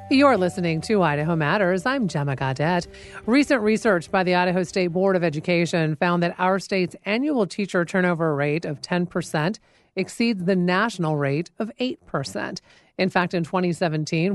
You're listening to Idaho Matters. I'm Gemma Gaudette. Recent research by the Idaho State Board of Education found that our state's annual teacher turnover rate of 10% exceeds the national rate of 8%. In fact, in 2017,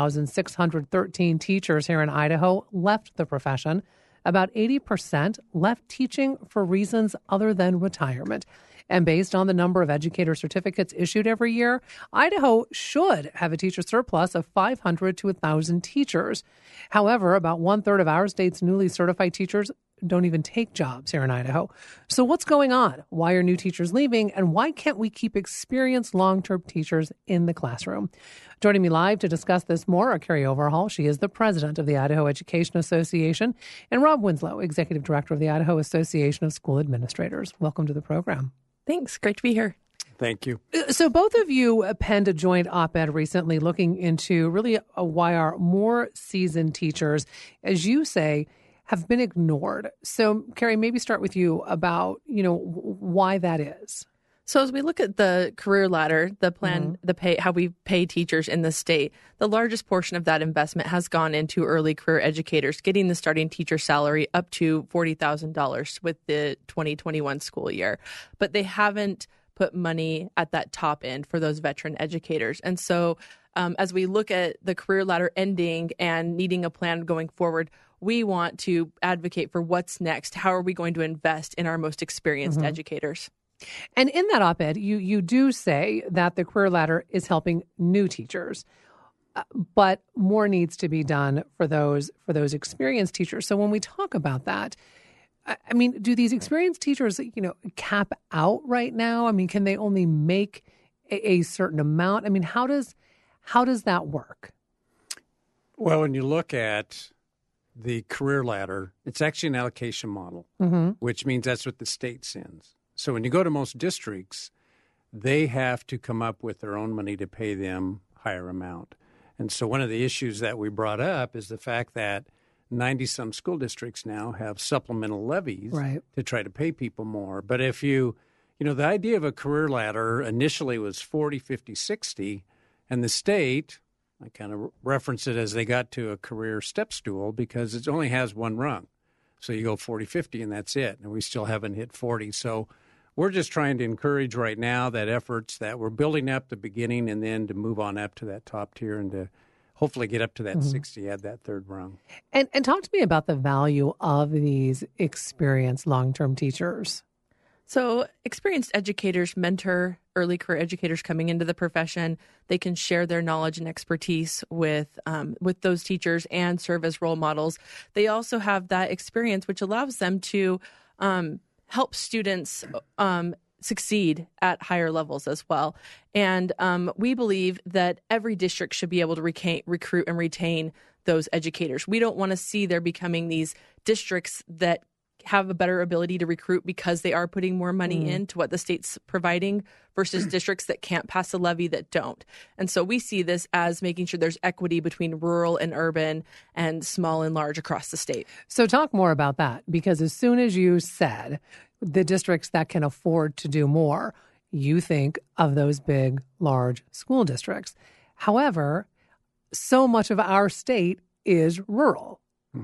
1,613 teachers here in Idaho left the profession. About 80% left teaching for reasons other than retirement. And based on the number of educator certificates issued every year, Idaho should have a teacher surplus of 500 to 1,000 teachers. However, about one-third of our state's newly certified teachers don't even take jobs here in Idaho. So what's going on? Why are new teachers leaving? And why can't we keep experienced long-term teachers in the classroom? Joining me live to discuss this more are Carrie Overhaul. She is the president of the Idaho Education Association, and Rob Winslow, executive director of the Idaho Association of School Administrators. Welcome to the program. Thanks. Great to be here. Thank you. So both of you penned a joint op-ed recently looking into really why our more seasoned teachers, as you say, have been ignored. So, Carrie, maybe start with you about, why that is. So as we look at the career ladder, the plan, the pay, how we pay teachers in the state, the largest portion of that investment has gone into early career educators, getting the starting teacher salary up to $40,000 with the 2021 school year. But they haven't put money at that top end for those veteran educators. And so as we look at the career ladder ending and needing a plan going forward, we want to advocate for what's next. How are we going to invest in our most experienced educators? And in that op-ed, you do say that the career ladder is helping new teachers, but more needs to be done for those experienced teachers. So when we talk about that, I mean, do these experienced teachers, cap out right now? I mean, can they only make a certain amount? I mean, how does that work? Well, when you look at the career ladder, it's actually an allocation model, which means that's what the state sends. So when you go to most districts, they have to come up with their own money to pay them higher amount. And so one of the issues that we brought up is the fact that 90-some school districts now have supplemental levies to try to pay people more. But if the idea of a career ladder initially was 40, 50, 60, and the state, I kind of reference it as they got to a career step stool because it only has one rung. So you go 40, 50, and that's it. And we still haven't hit 40. So we're just trying to encourage right now that efforts that we're building up the beginning and then to move on up to that top tier and to hopefully get up to that 60, add that third rung. And talk to me about the value of these experienced long-term teachers. So experienced educators mentor early career educators coming into the profession. They can share their knowledge and expertise with those teachers and serve as role models. They also have that experience, which allows them to help students succeed at higher levels as well. And we believe that every district should be able to recruit and retain those educators. We don't want to see there becoming these districts that have a better ability to recruit because they are putting more money into what the state's providing versus districts that can't pass a levy that don't. And so we see this as making sure there's equity between rural and urban and small and large across the state. So talk more about that, because as soon as you said the districts that can afford to do more, you think of those big, large school districts. However, so much of our state is rural.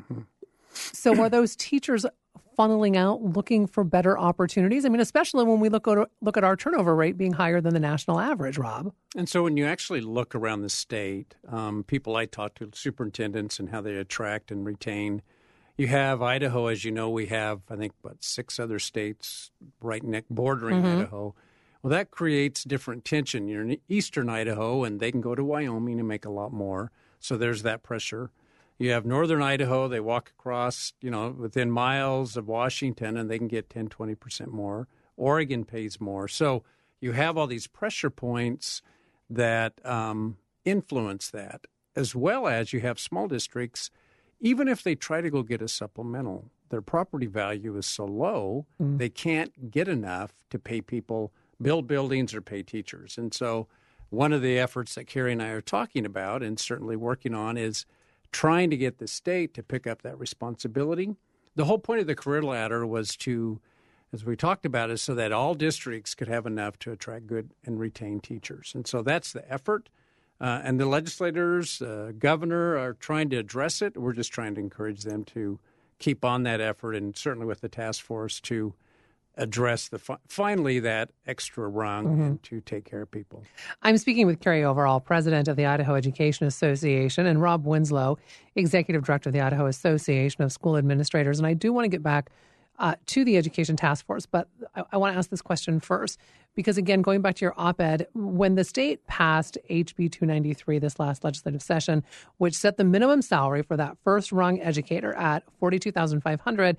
So are those teachers funneling out, looking for better opportunities? I mean, especially when we look at our turnover rate being higher than the national average, Rob. And so when you actually look around the state, people I talk to, superintendents and how they attract and retain, you have Idaho, as you know, we have, I think, 6 other states bordering Idaho. Well, that creates different tension. You're in eastern Idaho, and they can go to Wyoming and make a lot more. So there's that pressure. You have northern Idaho, they walk across, within miles of Washington, and they can get 10, 20% more. Oregon pays more. So you have all these pressure points that influence that, as well as you have small districts. Even if they try to go get a supplemental, their property value is so low, they can't get enough to pay people, build buildings or pay teachers. And so one of the efforts that Carrie and I are talking about and certainly working on is trying to get the state to pick up that responsibility. The whole point of the career ladder was to, as we talked about, is so that all districts could have enough to attract good and retain teachers. And so that's the effort. And the legislators, governor, are trying to address it. We're just trying to encourage them to keep on that effort, and certainly with the task force to address finally that extra rung and to take care of people. I'm speaking with Carrie Overall, president of the Idaho Education Association, and Rob Winslow, executive director of the Idaho Association of School Administrators. And I do want to get back to the Education Task Force, but I want to ask this question first, because again, going back to your op-ed, when the state passed HB 293 this last legislative session, which set the minimum salary for that first rung educator at $42,500,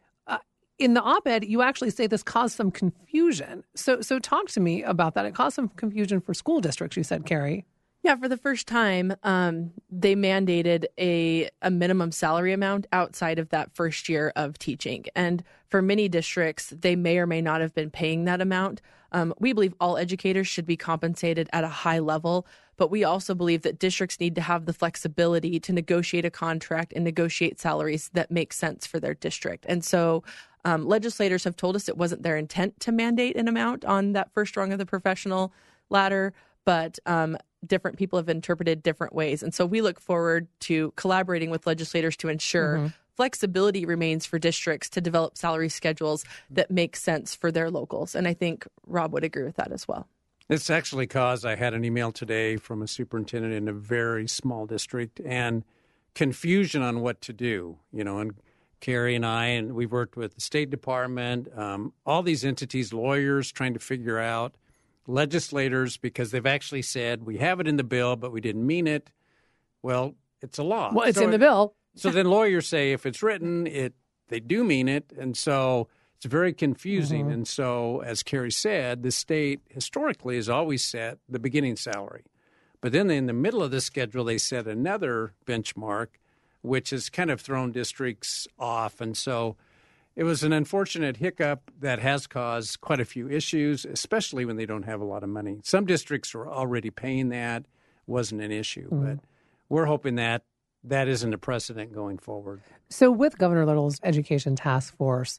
in the op-ed, you actually say this caused some confusion. So talk to me about that. It caused some confusion for school districts, you said, Carrie. Yeah, for the first time, they mandated a minimum salary amount outside of that first year of teaching. And for many districts, they may or may not have been paying that amount. We believe all educators should be compensated at a high level, but we also believe that districts need to have the flexibility to negotiate a contract and negotiate salaries that make sense for their district. And so legislators have told us it wasn't their intent to mandate an amount on that first rung of the professional ladder, but different people have interpreted different ways. And so we look forward to collaborating with legislators to ensure flexibility remains for districts to develop salary schedules that make sense for their locals. And I think Rob would agree with that as well. It's actually caused, I had an email today from a superintendent in a very small district and confusion on what to do, and Carrie and I, and we've worked with the State Department, all these entities, lawyers trying to figure out, legislators, because they've actually said, we have it in the bill, but we didn't mean it. Well, it's a law. Well, it's in the bill. So then lawyers say if it's written, they do mean it. And so it's very confusing. And so, as Carrie said, the state historically has always set the beginning salary. But then in the middle of the schedule, they set another benchmark, which has kind of thrown districts off. And so it was an unfortunate hiccup that has caused quite a few issues, especially when they don't have a lot of money. Some districts are already paying that. Wasn't an issue. But we're hoping that isn't a precedent going forward. So with Governor Little's Education Task Force,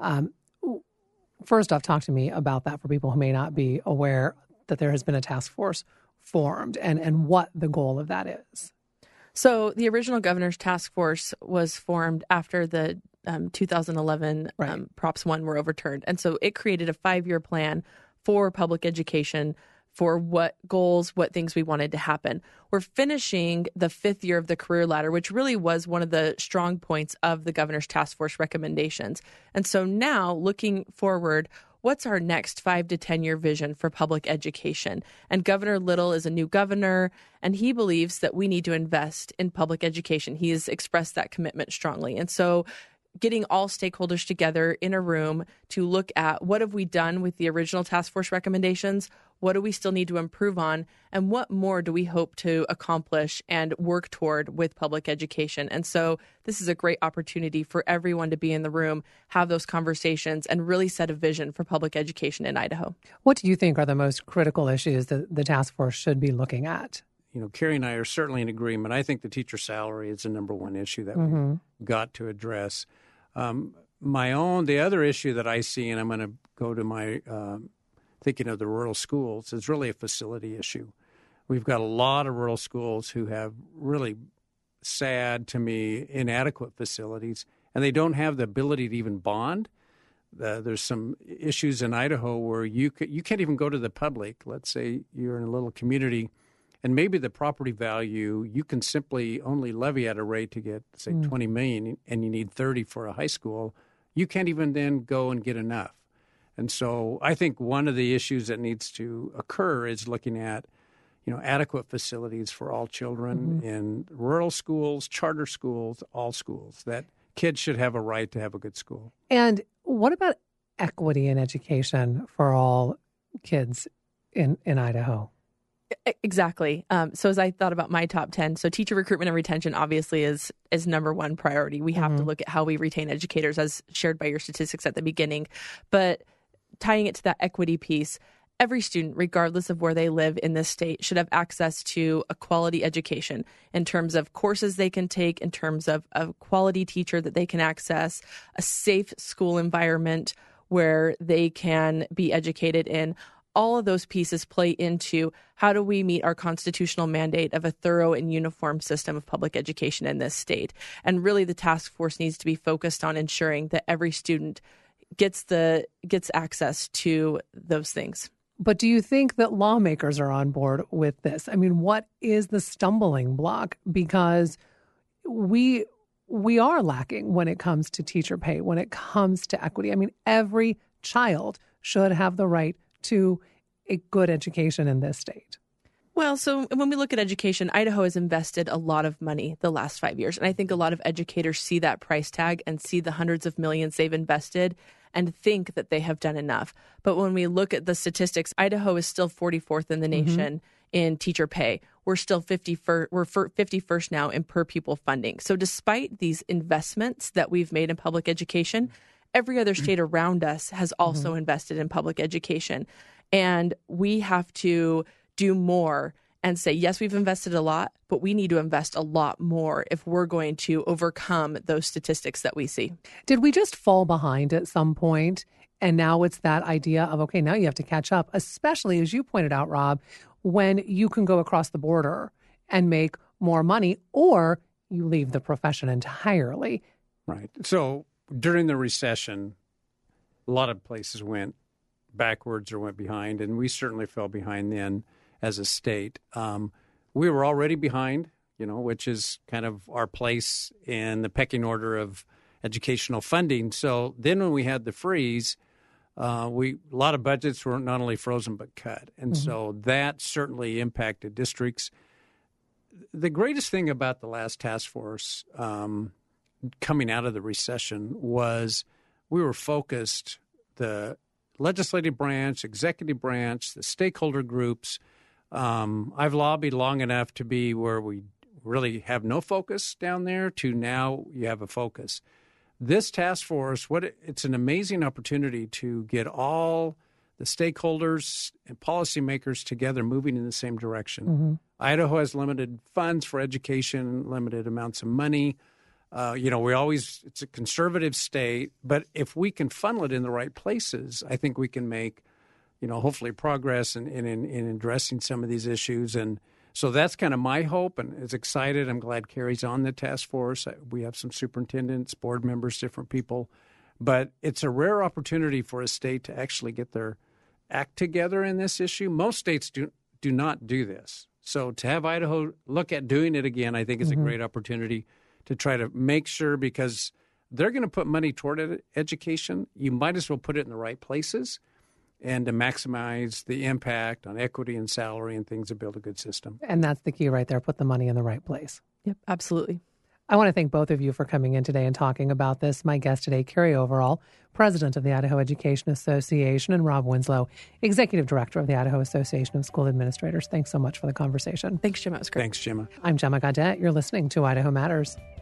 first off, talk to me about that for people who may not be aware that there has been a task force formed and what the goal of that is. So the original governor's task force was formed after the 2011 Props 1 were overturned. And so it created a 5-year plan for public education for what goals, what things we wanted to happen. We're finishing the 5th year of the career ladder, which really was one of the strong points of the governor's task force recommendations. And so now looking forward, what's our next 5 to 10 year vision for public education? And Governor Little is a new governor, and he believes that we need to invest in public education. He has expressed that commitment strongly. And so getting all stakeholders together in a room to look at what have we done with the original task force recommendations, what do we still need to improve on, and what more do we hope to accomplish and work toward with public education. And so this is a great opportunity for everyone to be in the room, have those conversations, and really set a vision for public education in Idaho. What do you think are the most critical issues that the task force should be looking at? Carrie and I are certainly in agreement. I think the teacher salary is the number one issue that we've got to address. The other issue that I see, and I'm going to go to my thinking of the rural schools, is really a facility issue. We've got a lot of rural schools who have really sad, to me, inadequate facilities, and they don't have the ability to even bond. There's some issues in Idaho where you can't even go to the public. Let's say you're in a little community, and maybe the property value, you can simply only levy at a rate to get, say, $20 million, and you need 30 for a high school. You can't even then go and get enough. And so I think one of the issues that needs to occur is looking at, adequate facilities for all children in rural schools, charter schools, all schools, that kids should have a right to have a good school. And what about equity in education for all kids in Idaho? Exactly. So as I thought about my top 10, so teacher recruitment and retention obviously is number one priority. We have to look at how we retain educators as shared by your statistics at the beginning. But tying it to that equity piece, every student, regardless of where they live in this state, should have access to a quality education in terms of courses they can take, in terms of a quality teacher that they can access, a safe school environment where they can be educated in. all of those pieces play into how do we meet our constitutional mandate of a thorough and uniform system of public education in this state. And really the task force needs to be focused on ensuring that every student gets access to those things. But do you think that lawmakers are on board with this? I mean, what is the stumbling block? Because we are lacking when it comes to teacher pay, when it comes to equity. I mean, every child should have the right to a good education in this state. Well, so when we look at education, Idaho has invested a lot of money the last 5 years. And I think a lot of educators see that price tag and see the hundreds of millions they've invested and think that they have done enough. But when we look at the statistics, Idaho is still 44th in the nation in teacher pay. We're still 51st now in per pupil funding. So despite these investments that we've made in public education, every other state around us has also invested in public education. And we have to do more and say, yes, we've invested a lot, but we need to invest a lot more if we're going to overcome those statistics that we see. Did we just fall behind at some point? And now it's that idea of, okay, now you have to catch up, especially as you pointed out, Rob, when you can go across the border and make more money, or you leave the profession entirely. Right. So during the recession, a lot of places went backwards or went behind, and we certainly fell behind then as a state. We were already behind, which is kind of our place in the pecking order of educational funding. So then when we had the freeze, a lot of budgets were not only frozen but cut. And so that certainly impacted districts. The greatest thing about the last task force coming out of the recession was we were focused, the legislative branch, executive branch, the stakeholder groups. I've lobbied long enough to be where we really have no focus down there to now you have a focus. This task force, it's an amazing opportunity to get all the stakeholders and policymakers together moving in the same direction. Idaho has limited funds for education, limited amounts of money. It's a conservative state, but if we can funnel it in the right places, I think we can make, hopefully progress in addressing some of these issues. And so that's kind of my hope, and it's excited. I'm glad Carrie's on the task force. We have some superintendents, board members, different people. But it's a rare opportunity for a state to actually get their act together in this issue. Most states do not do this. So to have Idaho look at doing it again, I think is a great opportunity to try to make sure, because they're going to put money toward education. You might as well put it in the right places and to maximize the impact on equity and salary and things to build a good system. And that's the key right there. Put the money in the right place. Yep, absolutely. I want to thank both of you for coming in today and talking about this. My guest today, Carrie Overall, president of the Idaho Education Association, and Rob Winslow, executive director of the Idaho Association of School Administrators. Thanks so much for the conversation. Thanks, Gemma. It was great. Thanks, Gemma. I'm Gemma Gaudet. You're listening to Idaho Matters.